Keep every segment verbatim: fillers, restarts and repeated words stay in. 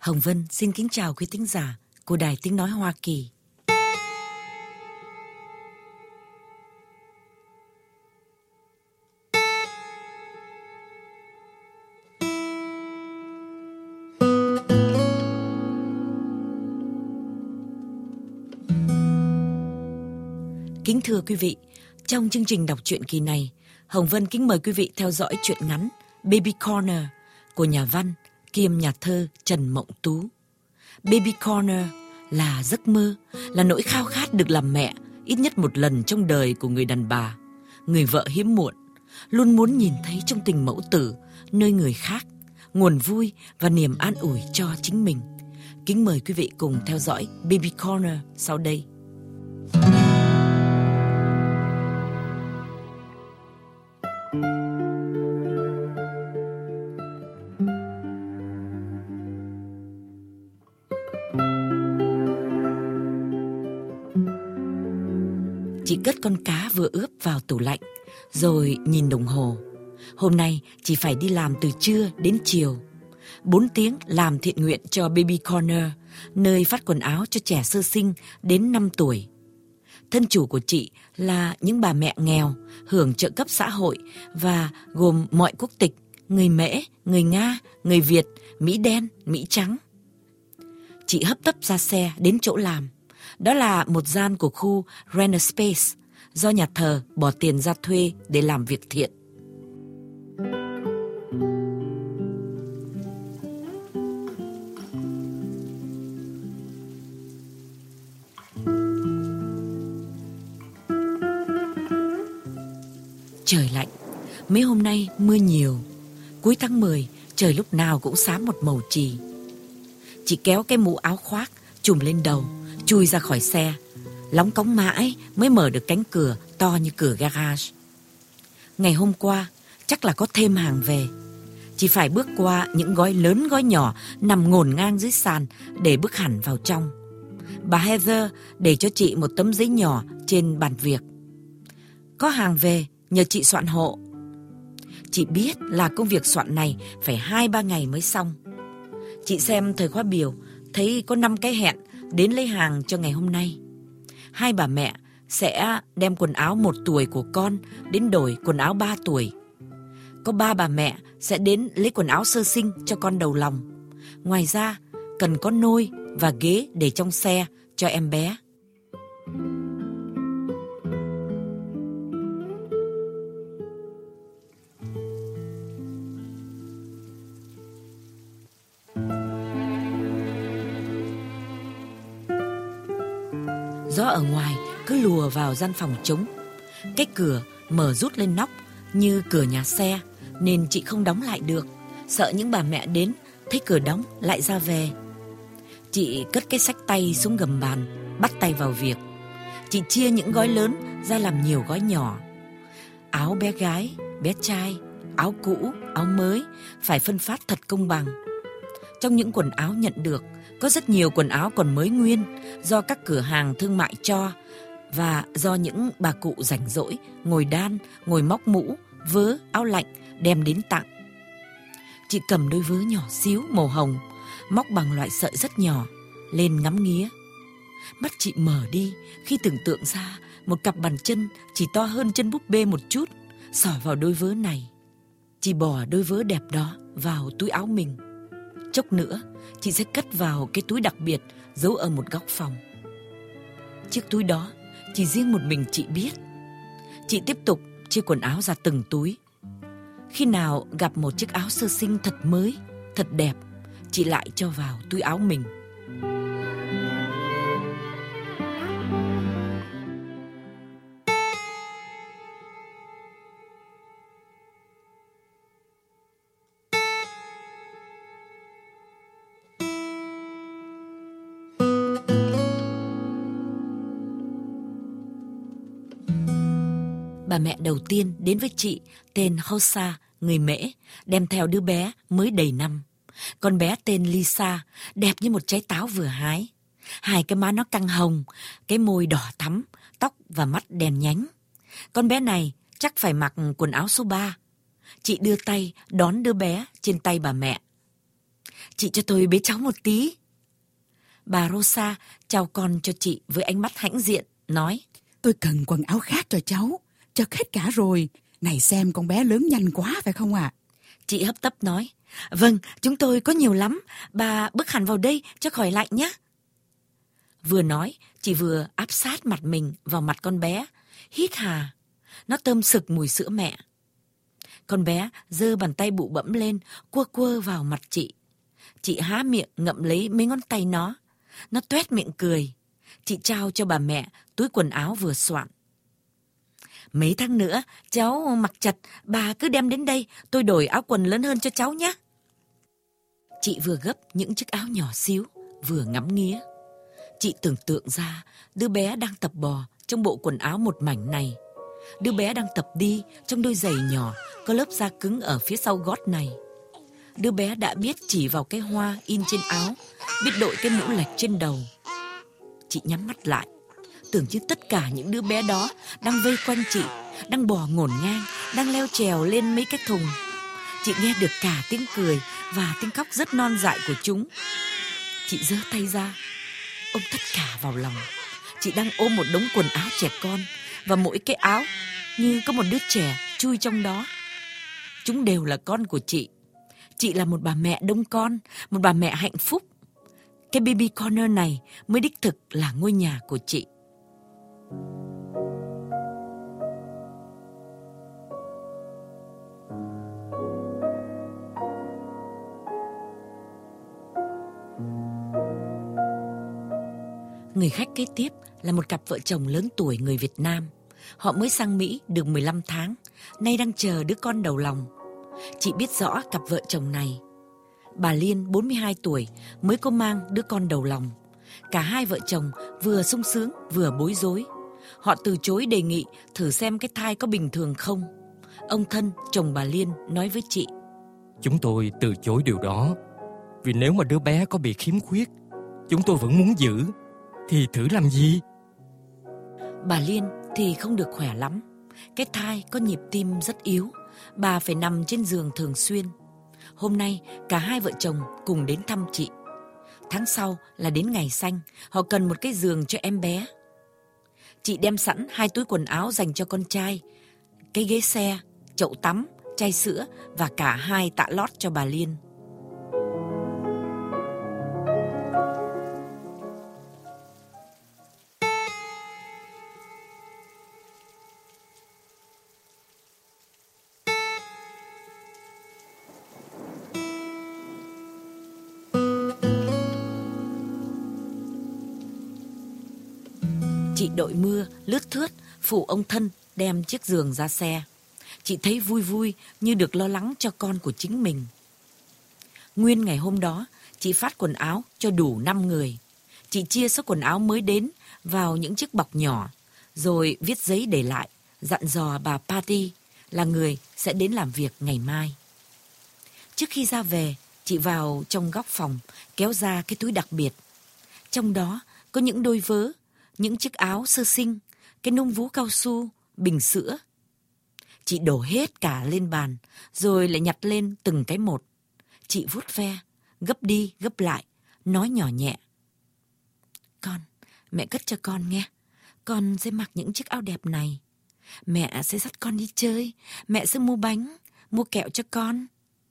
Hồng Vân xin kính chào quý thính giả của Đài Tiếng Nói Hoa Kỳ. Kính thưa quý vị, trong chương trình đọc truyện kỳ này, Hồng Vân kính mời quý vị theo dõi truyện ngắn Baby Corner của nhà văn kiêm nhà thơ Trần Mộng Tú. Baby Corner là giấc mơ, là nỗi khao khát được làm mẹ ít nhất một lần trong đời của người đàn bà, người vợ hiếm muộn, luôn muốn nhìn thấy trong tình mẫu tử nơi người khác nguồn vui và niềm an ủi cho chính mình. Kính mời quý vị cùng theo dõi Baby Corner sau đây. Chị cất con cá vừa ướp vào tủ lạnh, rồi nhìn đồng hồ. Hôm nay chị phải đi làm từ trưa đến chiều. Bốn tiếng làm thiện nguyện cho Baby Corner, nơi phát quần áo cho trẻ sơ sinh đến năm tuổi. Thân chủ của chị là những bà mẹ nghèo, hưởng trợ cấp xã hội và gồm mọi quốc tịch, người Mễ, người Nga, người Việt, Mỹ đen, Mỹ trắng. Chị hấp tấp ra xe đến chỗ làm. Đó là một gian của khu Renner Space do nhà thờ bỏ tiền ra thuê để làm việc thiện. Trời lạnh, mấy hôm nay mưa nhiều. Cuối tháng mười, trời lúc nào cũng xám một màu chì. Chị kéo cái mũ áo khoác trùm lên đầu, chui ra khỏi xe, lóng cóng mãi mới mở được cánh cửa to như cửa garage. Ngày hôm qua, chắc là có thêm hàng về. Chị phải bước qua những gói lớn gói nhỏ nằm ngổn ngang dưới sàn để bước hẳn vào trong. Bà Heather để cho chị một tấm giấy nhỏ trên bàn việc. Có hàng về, nhờ chị soạn hộ. Chị biết là công việc soạn này phải hai ba ngày mới xong. Chị xem thời khóa biểu, thấy có năm cái hẹn đến lấy hàng cho ngày hôm nay. Hai bà mẹ sẽ đem quần áo một tuổi của con đến đổi quần áo ba tuổi. Có ba bà mẹ sẽ đến lấy quần áo sơ sinh cho con đầu lòng. Ngoài ra, cần có nôi và ghế để trong xe cho em bé. Gió ở ngoài cứ lùa vào gian phòng trống. Cái cửa mở rút lên nóc như cửa nhà xe, nên chị không đóng lại được, sợ những bà mẹ đến thấy cửa đóng lại ra về. Chị cất cái xách tay xuống gầm bàn, bắt tay vào việc. Chị chia những gói lớn ra làm nhiều gói nhỏ. Áo bé gái, bé trai, áo cũ, áo mới phải phân phát thật công bằng. Trong những quần áo nhận được, có rất nhiều quần áo còn mới nguyên do các cửa hàng thương mại cho và do những bà cụ rảnh rỗi ngồi đan, ngồi móc mũ, vớ, áo lạnh đem đến tặng. Chị cầm đôi vớ nhỏ xíu màu hồng, móc bằng loại sợi rất nhỏ, lên ngắm nghía. Mắt chị mở đi khi tưởng tượng ra một cặp bàn chân chỉ to hơn chân búp bê một chút xỏ vào đôi vớ này. Chị bỏ đôi vớ đẹp đó vào túi áo mình. Chốc nữa, chị sẽ cất vào cái túi đặc biệt giấu ở một góc phòng. Chiếc túi đó chỉ riêng một mình chị biết. Chị tiếp tục chia quần áo ra từng túi. Khi nào gặp một chiếc áo sơ sinh thật mới, thật đẹp, chị lại cho vào túi áo mình. Bà mẹ đầu tiên đến với chị tên Hossa, người Mễ, đem theo đứa bé mới đầy năm. Con bé tên Lisa, đẹp như một trái táo vừa hái. Hai cái má nó căng hồng, cái môi đỏ thắm, tóc và mắt đèn nhánh. Con bé này chắc phải mặc quần áo số ba. Chị đưa tay đón đứa bé trên tay bà mẹ. chị cho tôi bế cháu một tí. Bà Rosa chào con cho chị với ánh mắt hãnh diện, nói: Tôi cần quần áo khác cho cháu, chật hết cả rồi. Này xem, con bé lớn nhanh quá phải không ạ? À? Chị hấp tấp nói: Vâng, chúng tôi có nhiều lắm, bà bước hẳn vào đây cho khỏi lạnh nhé. Vừa nói, chị vừa áp sát mặt mình vào mặt con bé, hít hà. Nó thơm sực mùi sữa mẹ. Con bé giơ bàn tay bụ bẫm lên, quơ quơ vào mặt chị. Chị há miệng ngậm lấy mấy ngón tay nó. Nó tuét miệng cười. Chị trao cho bà mẹ túi quần áo vừa soạn. Mấy tháng nữa, cháu mặc chật, bà cứ đem đến đây, tôi đổi áo quần lớn hơn cho cháu nhé. Chị vừa gấp những chiếc áo nhỏ xíu, vừa ngắm nghía. Chị tưởng tượng ra đứa bé đang tập bò trong bộ quần áo một mảnh này. Đứa bé đang tập đi trong đôi giày nhỏ có lớp da cứng ở phía sau gót này. Đứa bé đã biết chỉ vào cái hoa in trên áo, biết đội cái mũ lệch trên đầu. Chị nhắm mắt lại, tưởng như tất cả những đứa bé đó đang vây quanh chị, đang bò ngổn ngang, đang leo trèo lên mấy cái thùng. Chị nghe được cả tiếng cười và tiếng khóc rất non dại của chúng. Chị giơ tay ra, ôm tất cả vào lòng. Chị đang ôm một đống quần áo trẻ con, và mỗi cái áo như có một đứa trẻ chui trong đó. Chúng đều là con của chị. Chị là một bà mẹ đông con, một bà mẹ hạnh phúc. Cái baby corner này mới đích thực là ngôi nhà của chị. Người khách kế tiếp là một cặp vợ chồng lớn tuổi người Việt Nam. Họ mới sang Mỹ được mười lăm tháng, nay đang chờ đứa con đầu lòng. Chị biết rõ cặp vợ chồng này. Bà Liên, bốn mươi hai tuổi, mới có mang đứa con đầu lòng. Cả hai vợ chồng vừa sung sướng vừa bối rối. Họ từ chối đề nghị thử xem cái thai có bình thường không. Ông Thân, chồng bà Liên, nói với chị: Chúng tôi từ chối điều đó. Vì nếu mà đứa bé có bị khiếm khuyết, chúng tôi vẫn muốn giữ, thì thử làm gì? Bà Liên thì không được khỏe lắm. Cái thai có nhịp tim rất yếu. Bà phải nằm trên giường thường xuyên. Hôm nay cả hai vợ chồng cùng đến thăm chị. Tháng sau là đến ngày sanh, họ cần một cái giường cho em bé. Chị đem sẵn hai túi quần áo dành cho con trai, cái ghế xe, chậu tắm, chai sữa và cả hai tạ lót cho bà Liên. Chị đội mưa, lướt thướt, phụ ông Thân đem chiếc giường ra xe. Chị thấy vui vui như được lo lắng cho con của chính mình. Nguyên ngày hôm đó, chị phát quần áo cho đủ năm người. Chị chia số quần áo mới đến vào những chiếc bọc nhỏ, rồi viết giấy để lại, dặn dò bà Patty là người sẽ đến làm việc ngày mai. Trước khi ra về, chị vào trong góc phòng, kéo ra cái túi đặc biệt. Trong đó có những đôi vớ, những chiếc áo sơ sinh, cái nông vú cao su, bình sữa. Chị đổ hết cả lên bàn, rồi lại nhặt lên từng cái một. Chị vuốt ve, gấp đi gấp lại, nói nhỏ nhẹ: Con, mẹ cất cho con nghe. Con sẽ mặc những chiếc áo đẹp này. Mẹ sẽ dắt con đi chơi. Mẹ sẽ mua bánh, mua kẹo cho con.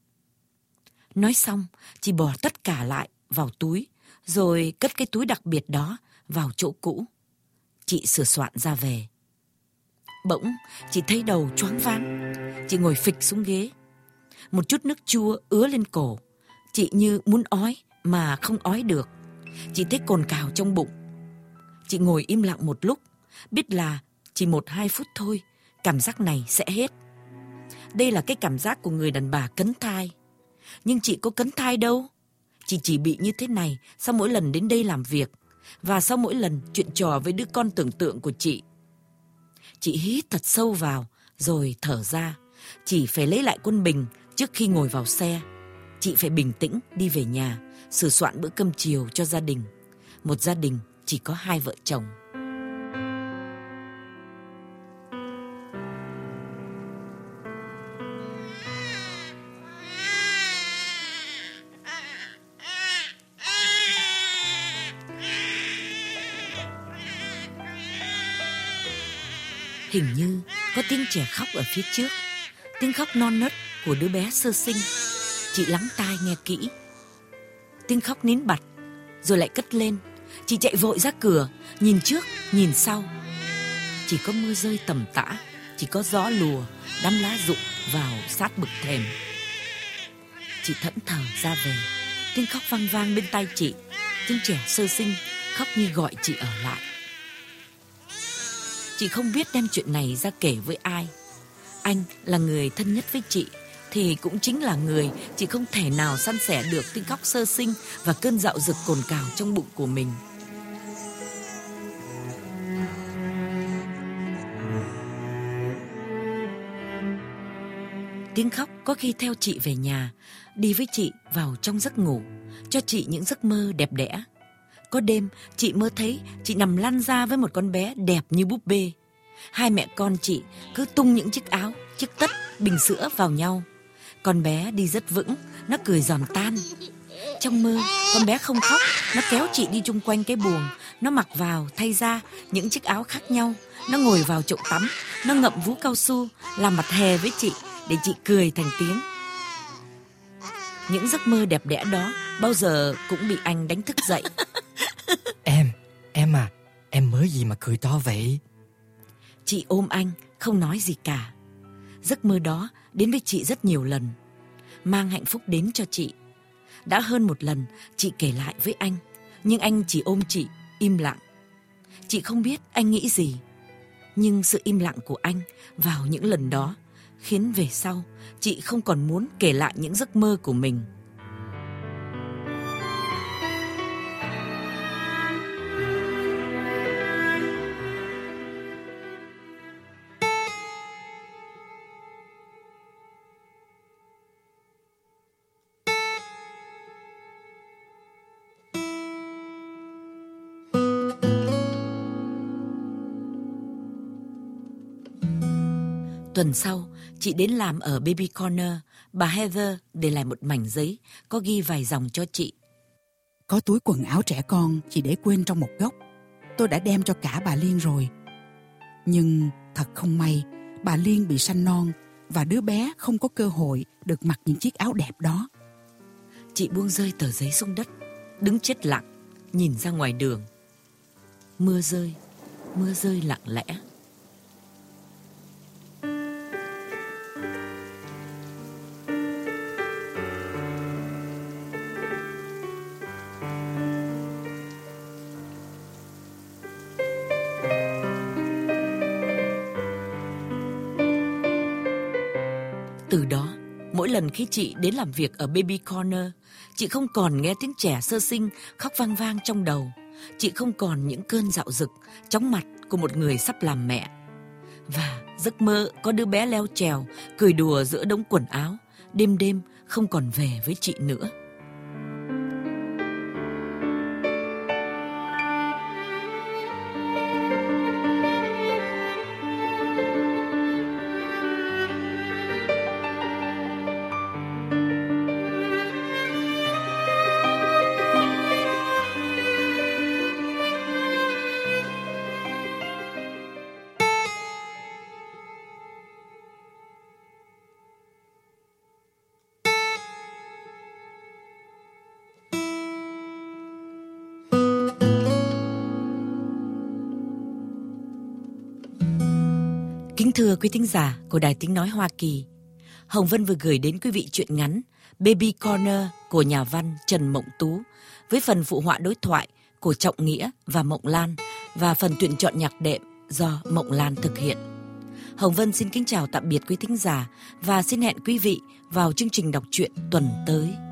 Nói xong, chị bỏ tất cả lại vào túi, rồi cất cái túi đặc biệt đó vào chỗ cũ. Chị sửa soạn ra về. Bỗng, chị thấy đầu choáng váng. Chị ngồi phịch xuống ghế. Một chút nước chua ứa lên cổ. Chị như muốn ói mà không ói được. Chị thấy cồn cào trong bụng. Chị ngồi im lặng một lúc, biết là chỉ một hai phút thôi, cảm giác này sẽ hết. Đây là cái cảm giác của người đàn bà cấn thai. Nhưng chị có cấn thai đâu. Chị chỉ bị như thế này sau mỗi lần đến đây làm việc, và sau mỗi lần chuyện trò với đứa con tưởng tượng của chị. Chị hít thật sâu vào, rồi thở ra. Chỉ phải lấy lại quân bình trước khi ngồi vào xe. Chị phải bình tĩnh đi về nhà, sửa soạn bữa cơm chiều cho gia đình. Một gia đình chỉ có hai vợ chồng. Hình như có tiếng trẻ khóc ở phía trước, tiếng khóc non nớt của đứa bé sơ sinh. Chị lắng tai nghe kỹ. Tiếng khóc nín bặt, rồi lại cất lên. Chị chạy vội ra cửa, nhìn trước, nhìn sau. Chỉ có mưa rơi tầm tã, chỉ có gió lùa, đám lá rụng vào sát bực thềm. Chị thẫn thờ ra về. Tiếng khóc vang vang bên tai chị. Tiếng trẻ sơ sinh khóc như gọi chị ở lại. Chị không biết đem chuyện này ra kể với ai. Anh là người thân nhất với chị, thì cũng chính là người chị không thể nào san sẻ được tiếng khóc sơ sinh và cơn dạo dực cồn cào trong bụng của mình. Tiếng khóc có khi theo chị về nhà, đi với chị vào trong giấc ngủ, cho chị những giấc mơ đẹp đẽ. Có đêm chị mơ thấy chị nằm lăn ra với một con bé đẹp như búp bê. Hai mẹ con chị cứ tung những chiếc áo, chiếc tất, bình sữa vào nhau. Con bé đi rất vững, nó cười giòn tan. Trong mơ, con bé không khóc, nó kéo chị đi chung quanh cái buồng. Nó mặc vào, thay ra những chiếc áo khác nhau. Nó ngồi vào chậu tắm, nó ngậm vú cao su, làm mặt hề với chị để chị cười thành tiếng. Những giấc mơ đẹp đẽ đó bao giờ cũng bị anh đánh thức dậy. Em, em à, em mới gì mà cười to vậy? Chị ôm anh, không nói gì cả. Giấc mơ đó đến với chị rất nhiều lần, mang hạnh phúc đến cho chị. Đã hơn một lần chị kể lại với anh, nhưng anh chỉ ôm chị, im lặng. Chị không biết anh nghĩ gì, nhưng sự im lặng của anh vào những lần đó khiến về sau chị không còn muốn kể lại những giấc mơ của mình. Tuần sau, chị đến làm ở Baby Corner. Bà Heather để lại một mảnh giấy có ghi vài dòng cho chị. Có túi quần áo trẻ con chị để quên trong một góc. Tôi đã đem cho cả bà Liên rồi. Nhưng thật không may, bà Liên bị sanh non và đứa bé không có cơ hội được mặc những chiếc áo đẹp đó. Chị buông rơi tờ giấy xuống đất, đứng chết lặng, nhìn ra ngoài đường. Mưa rơi, mưa rơi lặng lẽ. Từ đó, mỗi lần khi chị đến làm việc ở Baby Corner, chị không còn nghe tiếng trẻ sơ sinh khóc vang vang trong đầu. Chị không còn những cơn dạo dực, chóng mặt của một người sắp làm mẹ. Và giấc mơ có đứa bé leo trèo, cười đùa giữa đống quần áo, đêm đêm không còn về với chị nữa. Kính thưa quý thính giả của Đài Tiếng Nói Hoa Kỳ, Hồng Vân vừa gửi đến quý vị truyện ngắn Baby Corner của nhà văn Trần Mộng Tú với phần phụ họa đối thoại của Trọng Nghĩa và Mộng Lan và phần tuyển chọn nhạc đệm do Mộng Lan thực hiện. Hồng Vân xin kính chào tạm biệt quý thính giả và xin hẹn quý vị vào chương trình đọc truyện tuần tới.